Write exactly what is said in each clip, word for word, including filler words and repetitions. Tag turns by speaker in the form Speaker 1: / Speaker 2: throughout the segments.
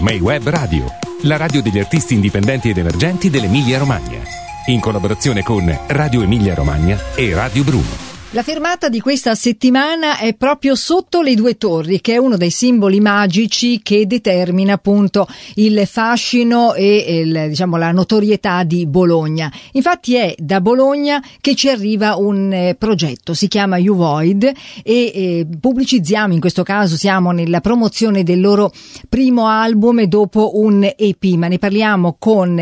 Speaker 1: May Web Radio, la radio degli artisti indipendenti ed emergenti dell'Emilia Romagna, in collaborazione con Radio Emilia Romagna e Radio Bruno.
Speaker 2: La fermata di questa settimana è proprio sotto le Due Torri, che è uno dei simboli magici che determina appunto il fascino e il, diciamo, la notorietà di Bologna. Infatti è da Bologna che ci arriva un eh, progetto, si chiama Uvoid, e eh, pubblicizziamo, in questo caso siamo nella promozione del loro primo album dopo un E P, ma ne parliamo con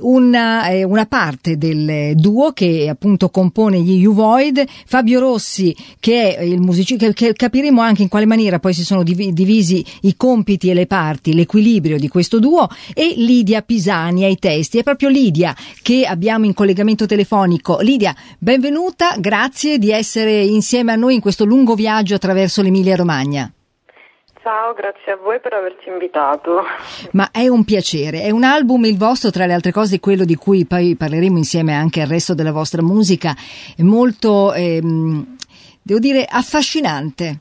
Speaker 2: una, eh, una parte del duo che appunto compone gli Uvoid, Fabio Rossi, che è il musicista, che capiremo anche in quale maniera poi si sono divisi i compiti e le parti, l'equilibrio di questo duo, e Lidia Pisani ai testi. È proprio Lidia che abbiamo in collegamento telefonico. Lidia, benvenuta, grazie di essere insieme a noi in questo lungo viaggio attraverso l'Emilia Romagna.
Speaker 3: Ciao, grazie a voi per averci invitato.
Speaker 2: Ma è un piacere, è un album il vostro, tra le altre cose quello di cui poi parleremo insieme anche al resto della vostra musica, è molto, ehm, devo dire, affascinante.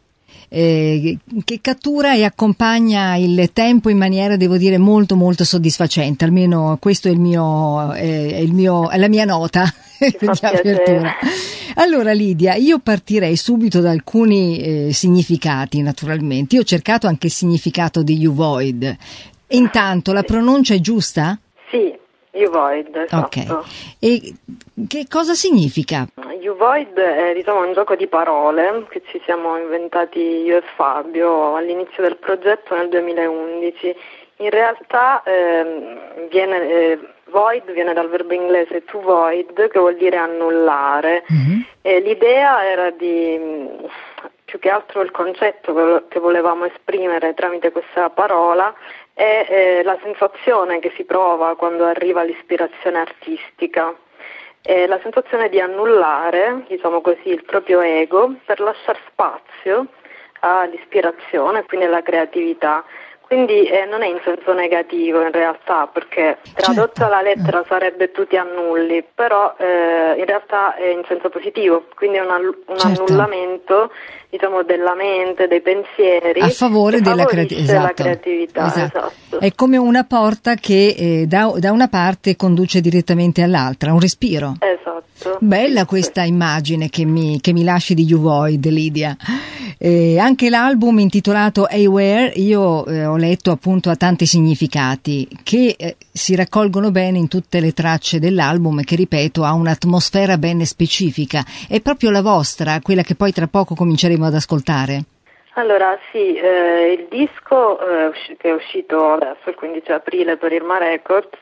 Speaker 2: Eh, che cattura e accompagna il tempo in maniera, devo dire, molto molto soddisfacente, almeno questo è il mio, eh, è il mio è la mia nota di apertura. Allora Lidia, io partirei subito da alcuni eh, significati, naturalmente. Io ho cercato anche il significato di Uvoid. Intanto la pronuncia è giusta?
Speaker 3: Sì, Uvoid, esatto.
Speaker 2: Ok. E che cosa significa?
Speaker 3: Uvoid è, diciamo, un gioco di parole che ci siamo inventati io e Fabio all'inizio del progetto nel duemilaundici. In realtà ehm, viene, eh, void viene dal verbo inglese to void, che vuol dire annullare. Mm-hmm. E l'idea era di, più che altro il concetto che volevamo esprimere tramite questa parola è eh, la sensazione che si prova quando arriva l'ispirazione artistica. È la sensazione di annullare, diciamo così, il proprio ego per lasciare spazio all'ispirazione, quindi alla creatività. Quindi eh, non è in senso negativo in realtà, perché tradotto alla lettera sarebbe tu ti annulli, però eh, in realtà è in senso positivo, quindi è un, un certo. annullamento, diciamo, della mente, dei pensieri,
Speaker 2: a favore della creati- esatto.
Speaker 3: la creatività.
Speaker 2: Esatto.
Speaker 3: Esatto.
Speaker 2: È come una porta che eh, da, da una parte conduce direttamente all'altra, un respiro.
Speaker 3: Esatto.
Speaker 2: Bella
Speaker 3: sì,
Speaker 2: questa
Speaker 3: sì.
Speaker 2: immagine che mi, che mi lasci di Uvoid, Lidia. Eh, anche l'album intitolato Aware, io eh, ho letto appunto ha tanti significati che eh, si raccolgono bene in tutte le tracce dell'album e che, ripeto, ha un'atmosfera ben specifica. È proprio la vostra, quella che poi tra poco cominceremo ad ascoltare?
Speaker 3: Allora sì, eh, il disco eh, che è uscito adesso il quindici aprile per Irma Records,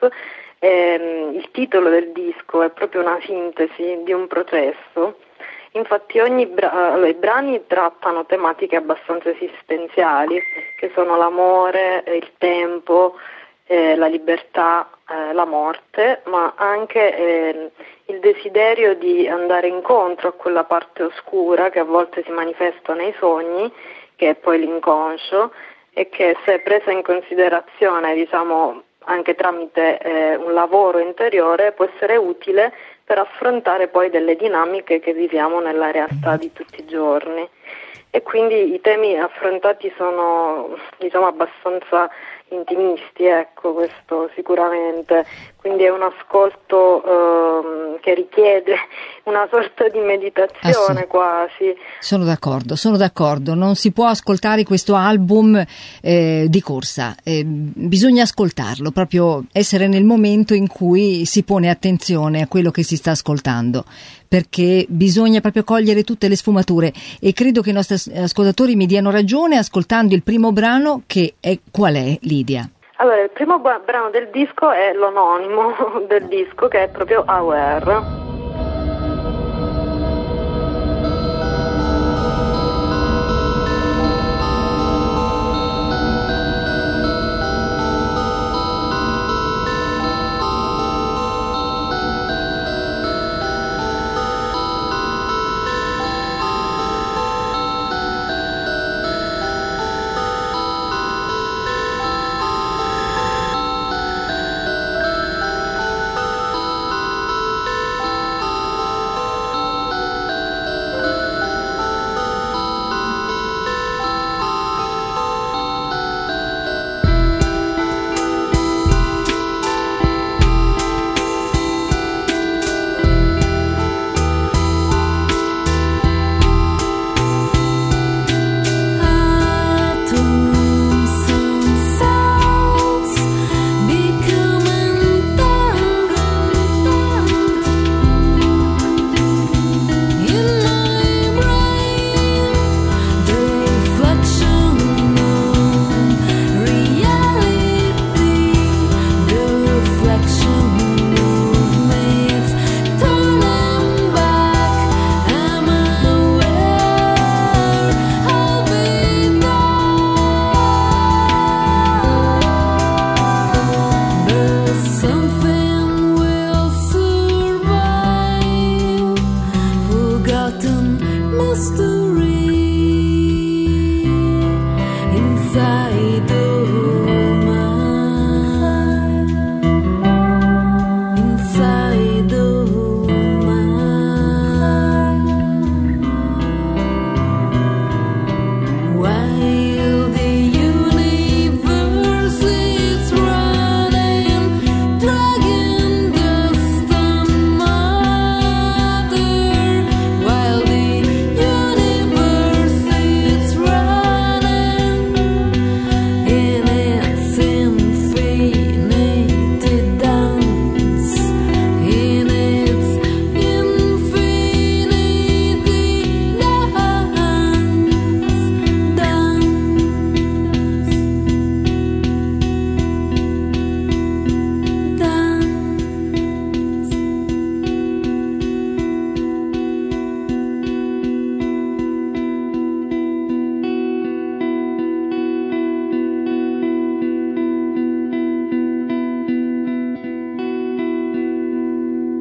Speaker 3: ehm, il titolo del disco è proprio una sintesi di un processo. Infatti ogni bra- allora, i brani trattano tematiche abbastanza esistenziali, che sono l'amore, il tempo, eh, la libertà, eh, la morte, ma anche eh, il desiderio di andare incontro a quella parte oscura che a volte si manifesta nei sogni, che è poi l'inconscio, e che, se presa in considerazione, diciamo, anche tramite eh, un lavoro interiore, può essere utile per affrontare poi delle dinamiche che viviamo nella realtà di tutti i giorni. E quindi i temi affrontati sono, diciamo, abbastanza intimisti, ecco, questo sicuramente. Quindi è un ascolto ehm, che richiede una sorta di meditazione, ah, sì. quasi.
Speaker 2: Sono d'accordo, sono d'accordo. Non si può ascoltare questo album eh, di corsa, eh, bisogna ascoltarlo, proprio essere nel momento in cui si pone attenzione a quello che si sta ascoltando, perché bisogna proprio cogliere tutte le sfumature, e credo che i nostri ascoltatori mi diano ragione ascoltando il primo brano, che è qual è, Lidia?
Speaker 3: Allora, il primo brano del disco è l'omonimo del disco, che è proprio Aware.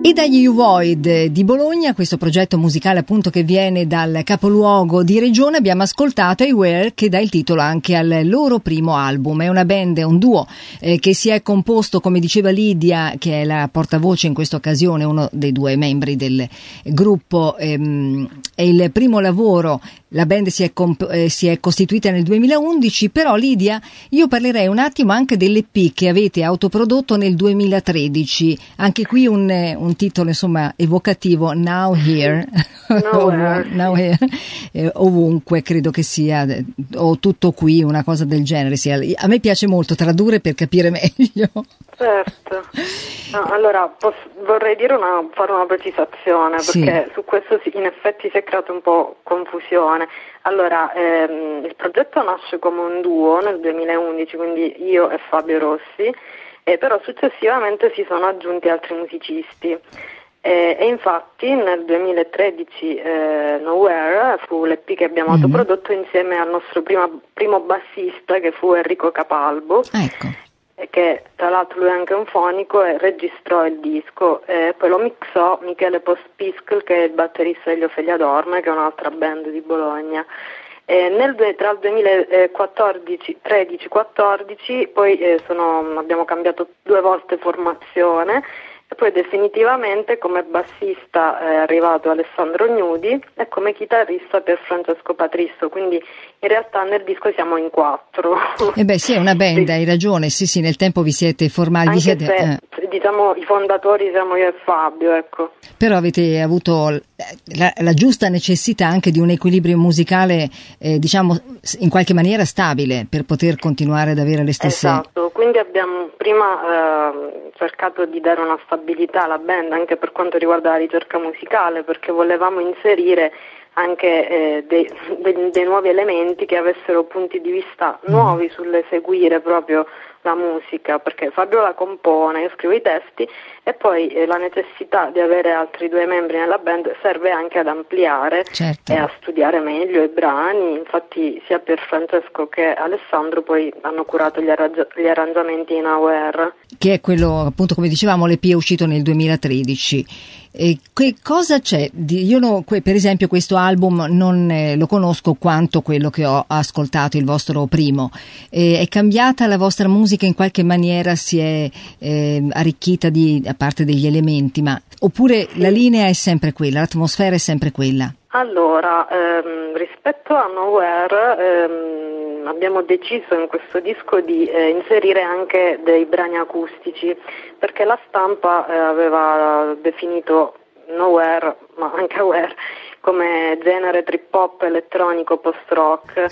Speaker 2: E dagli Uvoid di Bologna, questo progetto musicale appunto che viene dal capoluogo di regione, abbiamo ascoltato I Were, che dà il titolo anche al loro primo album. È una band, un duo eh, che si è composto, come diceva Lidia, che è la portavoce in questa occasione, uno dei due membri del gruppo. Ehm, è il primo lavoro. La band si è, comp- eh, si è costituita nel duemilaundici, però Lidia, io parlerei un attimo anche dell'E P che avete autoprodotto nel duemilatredici. Anche qui un, un titolo insomma evocativo, Now Here,
Speaker 3: Nowhere.
Speaker 2: Now Here. Eh, ovunque credo che sia, o tutto qui, una cosa del genere. Sia. A me piace molto tradurre per capire meglio.
Speaker 3: Certo. No, allora posso, vorrei dire una, fare una precisazione, perché sì, su questo si, in effetti si è creata un po' confusione. Allora, ehm, il progetto nasce come un duo nel duemilaundici, quindi io e Fabio Rossi, eh, però successivamente si sono aggiunti altri musicisti. Eh, e infatti nel duemilatredici eh, Nowhere fu l'E P che abbiamo mm-hmm. autoprodotto insieme al nostro prima, primo bassista, che fu Enrico Capalbo.
Speaker 2: Ecco.
Speaker 3: Che tra l'altro lui è anche un fonico, e registrò il disco, e poi lo mixò Michele Pospischl, che è il batterista degli Ophelia Dorme, che è un'altra band di Bologna. E nel, tra il duemilaquattordici, tredici quattordici poi eh, sono, abbiamo cambiato due volte formazione, e poi definitivamente come bassista è arrivato Alessandro Gnudi e come chitarrista per Francesco Patrisso, quindi in realtà nel disco siamo in quattro.
Speaker 2: Eh beh sì, è una band, hai ragione, sì sì, nel tempo vi siete formati.
Speaker 3: Anche
Speaker 2: vi siete,
Speaker 3: se
Speaker 2: eh.
Speaker 3: diciamo i fondatori siamo io e Fabio, ecco.
Speaker 2: Però avete avuto la, la giusta necessità anche di un equilibrio musicale, eh, diciamo in qualche maniera stabile, per poter continuare ad avere le stesse...
Speaker 3: Esatto, quindi abbiamo prima eh, cercato di dare una stabilità alla band anche per quanto riguarda la ricerca musicale, perché volevamo inserire anche eh, dei, dei, dei nuovi elementi che avessero punti di vista nuovi sull'eseguire proprio la musica, perché Fabio la compone, io scrivo i testi, e poi eh, la necessità di avere altri due membri nella band serve anche ad ampliare, certo, e a studiare meglio i brani. Infatti sia per Francesco che Alessandro poi hanno curato gli, arrangi- gli arrangiamenti in Aware,
Speaker 2: che è quello appunto, come dicevamo, l'E P è uscito nel duemilatredici. E che cosa c'è? Io no, per esempio questo album non eh, lo conosco quanto quello che ho ascoltato, il vostro primo. Eh, è cambiata la vostra musica in qualche maniera? Si è eh, arricchita di, a parte degli elementi, ma oppure la linea è sempre quella, l'atmosfera è sempre quella?
Speaker 3: Allora, ehm, rispetto a Nowhere ehm, abbiamo deciso in questo disco di eh, inserire anche dei brani acustici, perché la stampa eh, aveva definito Nowhere, ma anche Aware, come genere trip hop, elettronico, post-rock.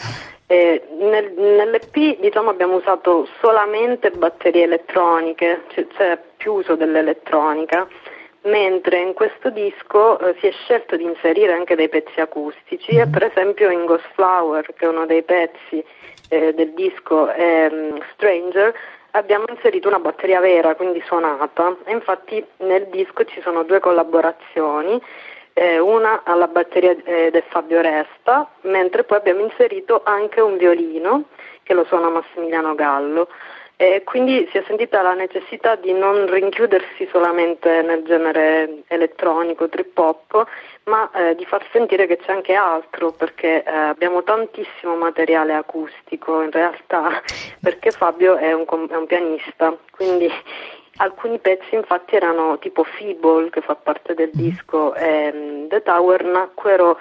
Speaker 3: E nel, nell'E P diciamo abbiamo usato solamente batterie elettroniche, c'è, c'è più uso dell'elettronica, mentre in questo disco eh, si è scelto di inserire anche dei pezzi acustici, e per esempio in Ghost Flower, che è uno dei pezzi eh, del disco, ehm, Stranger, abbiamo inserito una batteria vera, quindi suonata, e infatti nel disco ci sono due collaborazioni, eh, una alla batteria eh, del Fabio Resta, mentre poi abbiamo inserito anche un violino che lo suona Massimiliano Gallo. E quindi si è sentita la necessità di non rinchiudersi solamente nel genere elettronico, trip hop, ma eh, di far sentire che c'è anche altro, perché eh, abbiamo tantissimo materiale acustico in realtà, perché Fabio è un, è un pianista, quindi alcuni pezzi infatti erano tipo Feeble, che fa parte del disco, e The Tower nacquero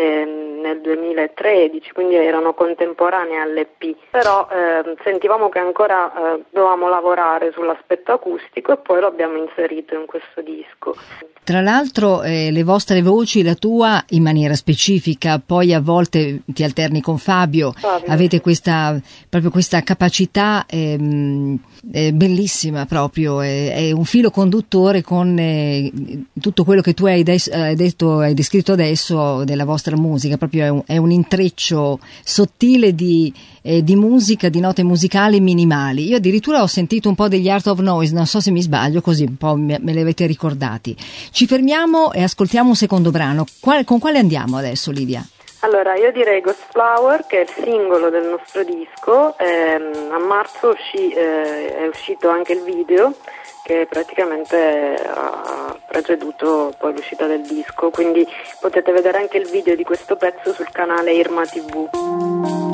Speaker 3: nel duemilatredici, quindi erano contemporanee all'E P, però eh, sentivamo che ancora eh, dovevamo lavorare sull'aspetto acustico, e poi lo abbiamo inserito in questo disco.
Speaker 2: Tra l'altro eh, le vostre voci, la tua in maniera specifica, poi a volte ti alterni con Fabio, Fabio. Avete questa proprio questa capacità ehm, eh, bellissima proprio, eh, è un filo conduttore con eh, tutto quello che tu hai, des- hai detto, hai descritto adesso della vostra musica, proprio è un, è un intreccio sottile di, eh, di musica, di note musicali minimali. Io addirittura ho sentito un po' degli Art of Noise, non so se mi sbaglio, così un po' me, me li avete ricordati. Ci fermiamo e ascoltiamo un secondo brano. Qual, con quale andiamo adesso, Lidia?
Speaker 3: Allora, io direi Ghost Flower, che è il singolo del nostro disco. ehm, a marzo uscì, eh, è uscito anche il video, che praticamente ha preceduto poi l'uscita del disco, quindi potete vedere anche il video di questo pezzo sul canale Irma tivù.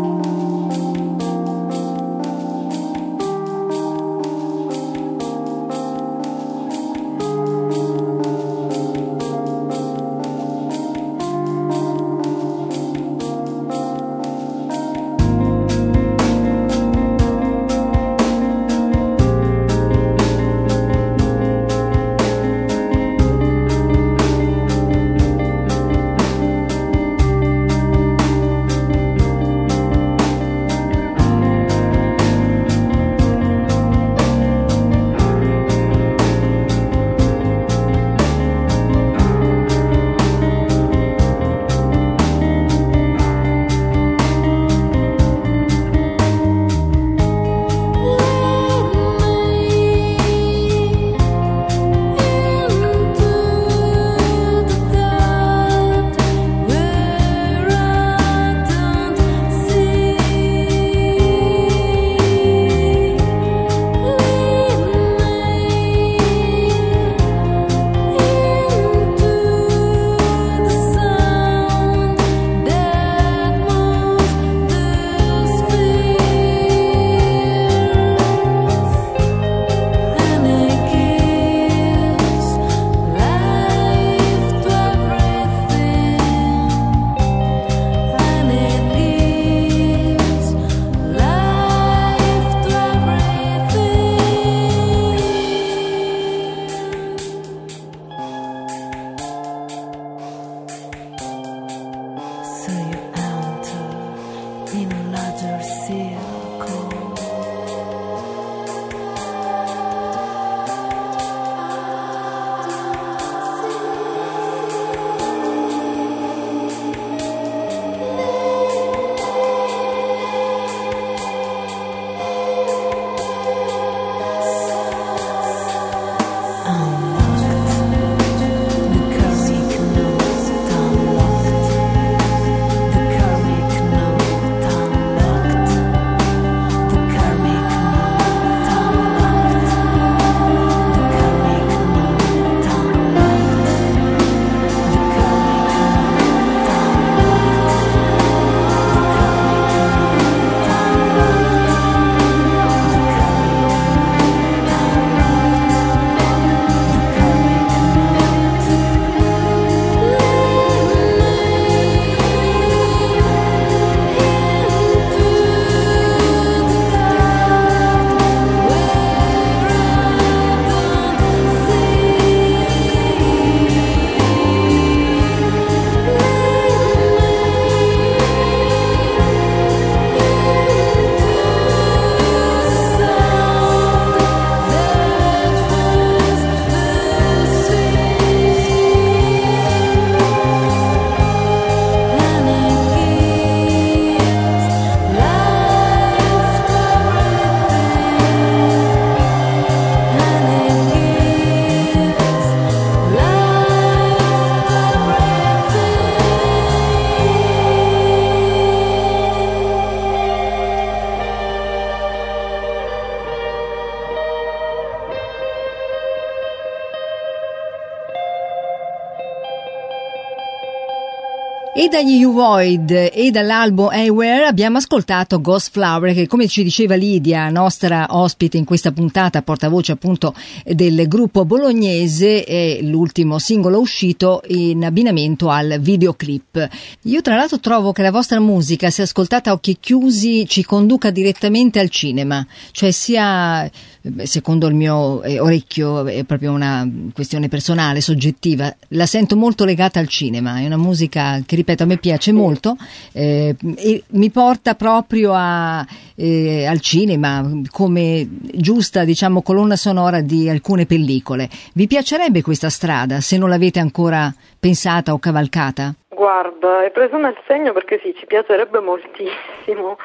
Speaker 2: E dagli U Void e dall'album Anywhere abbiamo ascoltato Ghost Flower, che, come ci diceva Lidia, nostra ospite in questa puntata, portavoce appunto del gruppo bolognese, è l'ultimo singolo uscito in abbinamento al videoclip. Io tra l'altro trovo che la vostra musica, se ascoltata a occhi chiusi, ci conduca direttamente al cinema, cioè sia, secondo il mio orecchio, è proprio una questione personale, soggettiva, la sento molto legata al cinema. È una musica che, ripeto, a me piace molto, eh, e mi porta proprio a, eh, al cinema come giusta, diciamo, colonna sonora di alcune pellicole. Vi piacerebbe questa strada, se non l'avete ancora pensata o cavalcata?
Speaker 3: Guarda, hai preso nel segno, perché sì, ci piacerebbe moltissimo,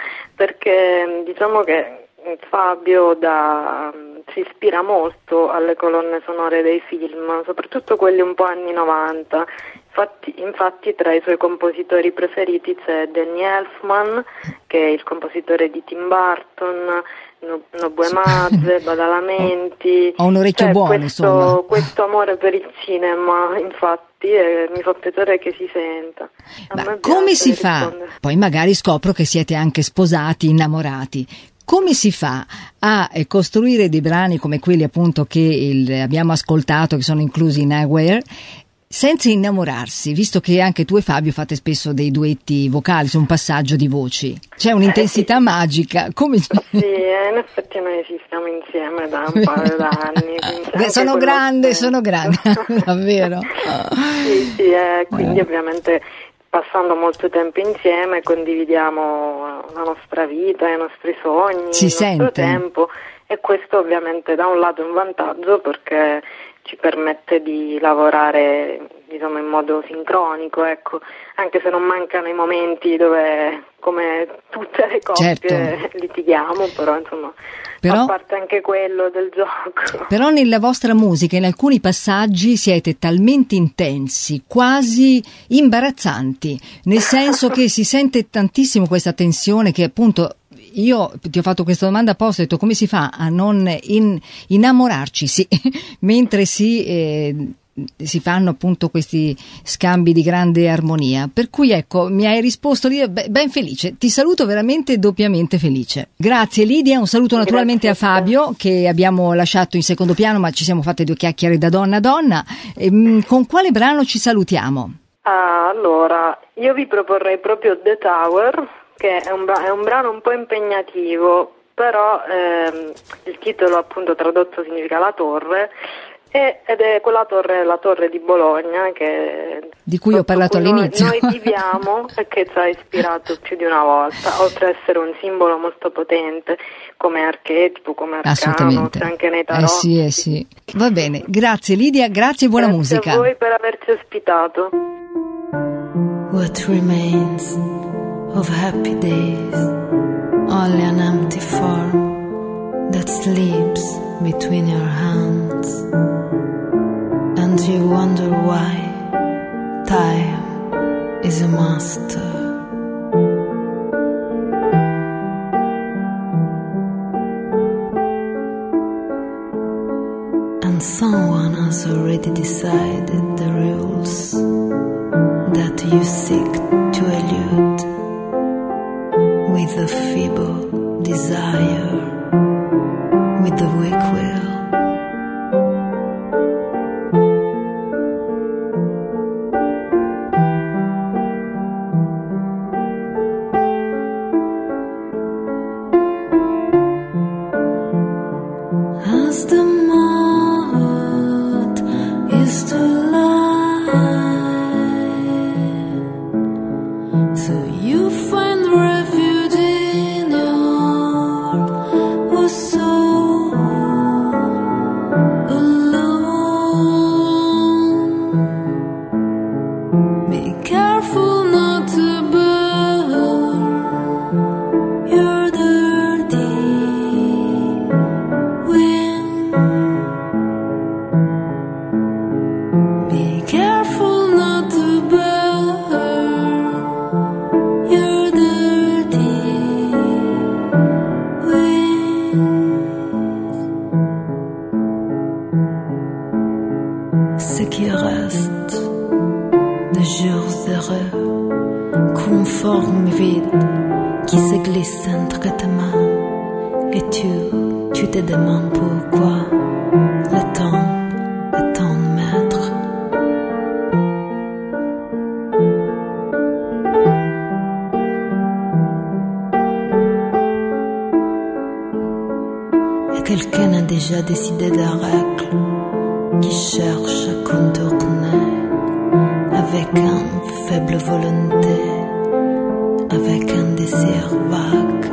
Speaker 3: perché diciamo che Fabio da, si ispira molto alle colonne sonore dei film, soprattutto quelli un po' anni novanta. Infatti, infatti tra i suoi compositori preferiti c'è Danny Elfman, che è il compositore di Tim Burton, Nobue Madre, Badalamenti.
Speaker 2: Ho un orecchio
Speaker 3: cioè,
Speaker 2: buono,
Speaker 3: questo,
Speaker 2: insomma.
Speaker 3: Questo amore per il cinema, infatti, e mi fa piacere che si senta. A
Speaker 2: Ma come si fa?
Speaker 3: rispondere.
Speaker 2: Poi magari scopro che siete anche sposati, innamorati. Come si fa a eh, costruire dei brani come quelli appunto che il, abbiamo ascoltato, che sono inclusi in Nowhere, senza innamorarsi, visto che anche tu e Fabio fate spesso dei duetti vocali su un passaggio di voci? C'è un'intensità
Speaker 3: Eh, sì.
Speaker 2: magica. Come...
Speaker 3: Sì, in effetti noi ci stiamo insieme da un paio d'anni.
Speaker 2: Beh, sono grande, sono grande, davvero.
Speaker 3: Sì, sì, eh, quindi
Speaker 2: Eh.
Speaker 3: ovviamente passando molto tempo insieme condividiamo la nostra vita, i nostri sogni,
Speaker 2: Si
Speaker 3: il nostro
Speaker 2: sente.
Speaker 3: tempo, e questo ovviamente da un lato è un vantaggio perché ci permette di lavorare, diciamo, in modo sincronico, ecco, anche se non mancano i momenti dove, come tutte le coppie,
Speaker 2: Certo.
Speaker 3: litighiamo, però insomma
Speaker 2: Però-
Speaker 3: fa parte anche quello del gioco.
Speaker 2: Però nella vostra musica, in alcuni passaggi, siete talmente intensi, quasi imbarazzanti, nel senso che si sente tantissimo questa tensione che appunto... Io ti ho fatto questa domanda apposta, ho detto come si fa a non in, innamorarci sì, mentre si, eh, si fanno appunto questi scambi di grande armonia. Per cui ecco, mi hai risposto lì, ben felice, ti saluto veramente doppiamente felice. Grazie Lidia, un saluto naturalmente
Speaker 3: Grazie
Speaker 2: a Fabio che abbiamo lasciato in secondo piano, ma ci siamo fatte due chiacchiere da donna a donna. E, con quale brano ci salutiamo?
Speaker 3: Ah, allora, io vi proporrei proprio The Tower, che è un, bra- è un brano un po' impegnativo, però ehm, il titolo appunto tradotto significa La Torre, e, ed è quella torre, la torre di Bologna, che
Speaker 2: Di cui ho parlato
Speaker 3: cui noi-
Speaker 2: all'inizio.
Speaker 3: Noi, viviamo e che ci ha ispirato più di una volta, oltre ad essere un simbolo molto potente come archetipo, come arcano,
Speaker 2: Assolutamente.
Speaker 3: c'è anche nei tarot.
Speaker 2: Eh sì, eh sì. Va bene, grazie Lidia, grazie e buona
Speaker 3: Grazie
Speaker 2: musica.
Speaker 3: a voi per averci ospitato.
Speaker 4: What remains of happy days? Only an empty form that sleeps between your hands, and you wonder why time is a master. And someone has already decided the rules that you seek to elude with a feeble desire, with the weak will. As the moth is to lie, so you find refuge in your soul alone. Be careful not to burn your dirty wind. Be careful not to burn your dirty wind. Ce qui reste de jours heureux, conforme vide qui se glisse entre tes mains, et tu, tu te demandes pourquoi le temps est ton maître. Et quelqu'un a déjà décidé des règles qui cherche à contourner avec une faible volonté, avec un désir vague.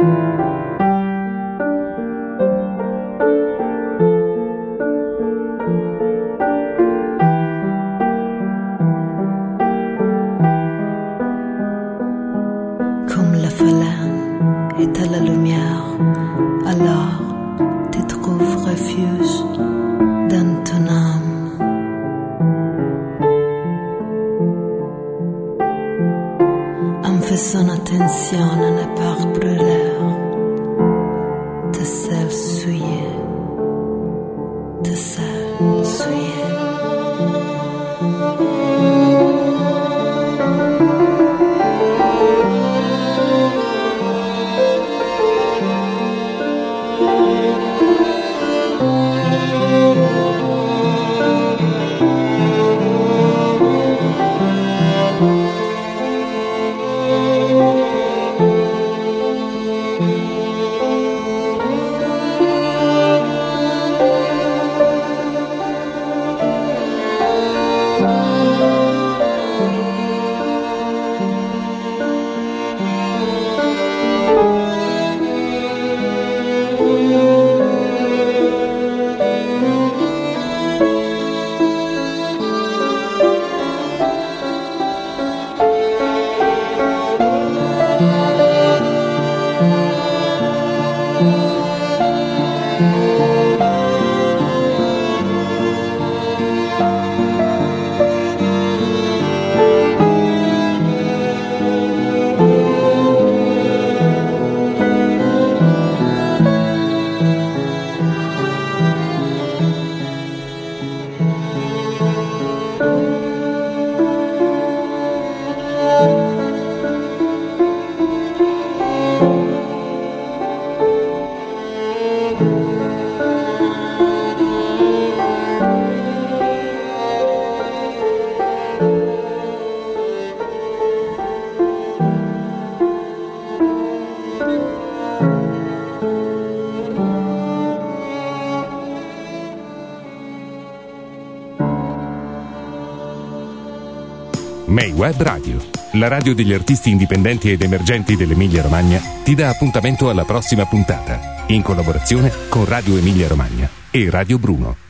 Speaker 4: Comme la phalène est à la lumière, alors tu trouves refuge dans ton âme. En faisant attention à ne pas brûler tes
Speaker 1: May Web Radio, la radio degli artisti indipendenti ed emergenti dell'Emilia Romagna, ti dà appuntamento alla prossima puntata, in collaborazione con Radio Emilia Romagna e Radio Bruno.